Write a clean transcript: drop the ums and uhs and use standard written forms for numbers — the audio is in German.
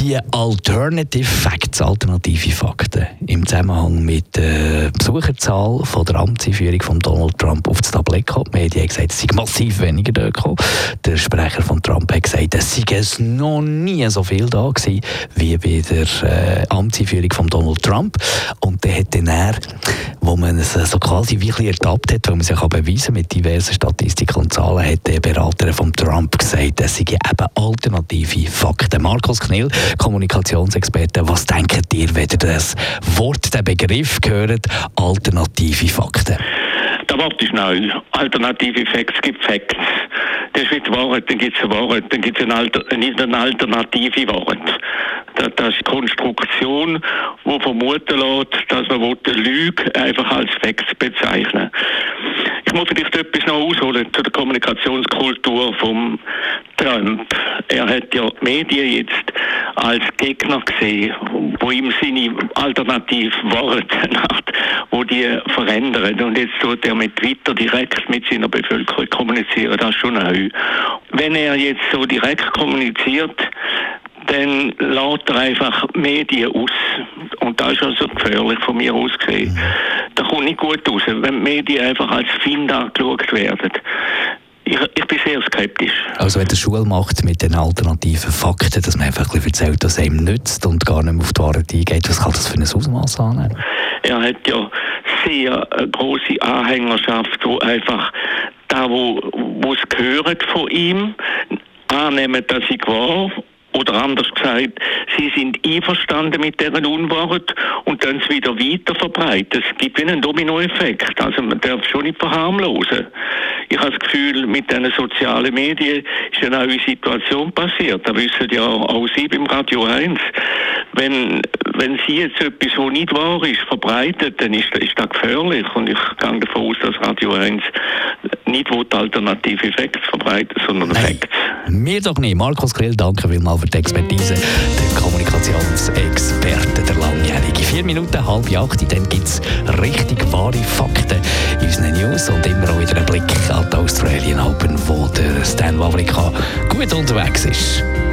Die Alternative Facts, alternative Fakten im Zusammenhang mit der Besucherzahl von der Amtseinführung von Donald Trump auf das Tablett gekommen. Die Medien haben gesagt, es sei massiv weniger da gekommen. Der Sprecher von Trump hat gesagt, es sei noch nie so viel da gewesen wie bei der Amtseinführung von Donald Trump. Und der hat dann wo man es so quasi wie ein bisschen ertappt hat, weil man sich beweisen mit diversen Statistiken und Zahlen, hat der Berater von Trump gesagt, es seien eben alternative Fakten. Markus Knill, Kommunikationsexperte, was denkt ihr, wenn ihr das Wort, den Begriff hört, alternative Fakten? Das Wort ist neu. Alternative Facts gibt Facts. Das ist wie die Wahrheit, dann gibt es eine Wahrheit, dann gibt es eine alternative Wahrheit. Das ist Konstruktion, die vermuten lässt, dass man eine Lüge einfach als Facts bezeichnen. Ich muss vielleicht etwas noch ausholen zu der Kommunikationskultur von Trump. Er hat ja die Medien jetzt als Gegner gesehen, wo ihm seine alternative Worte hat, wo die verändern. Und jetzt tut er mit Twitter direkt mit seiner Bevölkerung kommunizieren. Das ist schon neu. Wenn er jetzt so direkt kommuniziert, dann lässt er einfach Medien aus. Und das ist also gefährlich von mir aus gesehen. Das kommt nicht gut raus, wenn Medien einfach als Feind angeschaut werden. Ich bin sehr skeptisch. Also wenn der Schule macht mit den alternativen Fakten, dass man einfach ein bisschen erzählt, dass es ihm nützt und gar nicht mehr auf die Wahrheit eingeht, was kann das für ein Ausmaß annehmen? Er hat ja sehr grosse Anhängerschaft, wo einfach da, wo es gehört von ihm, annehmen, dass ich wahr. Oder anders gesagt, sie sind einverstanden mit deren Unwahrheit und dann es wieder weiter verbreiten. Es gibt wie einen Dominoeffekt. Also man darf es schon nicht verharmlosen. Ich habe das Gefühl, mit diesen sozialen Medien ist eine neue Situation passiert. Da wissen ja auch Sie beim Radio 1. Wenn Sie jetzt etwas, was nicht wahr ist, verbreitet, dann ist das gefährlich. Und ich gehe davon aus, dass Radio 1 nicht alternative Facts verbreitet, sondern Facts. Mir doch nicht. Markus Grill, danke vielmals für die Expertise. Der Kommunikationsexperte, der langjährige. 7 Minuten, 7:30, dann gibt es richtig wahre Fakten in unseren News und immer auch wieder einen Blick an die Australian Open, wo der Stan Wawrinka gut unterwegs ist.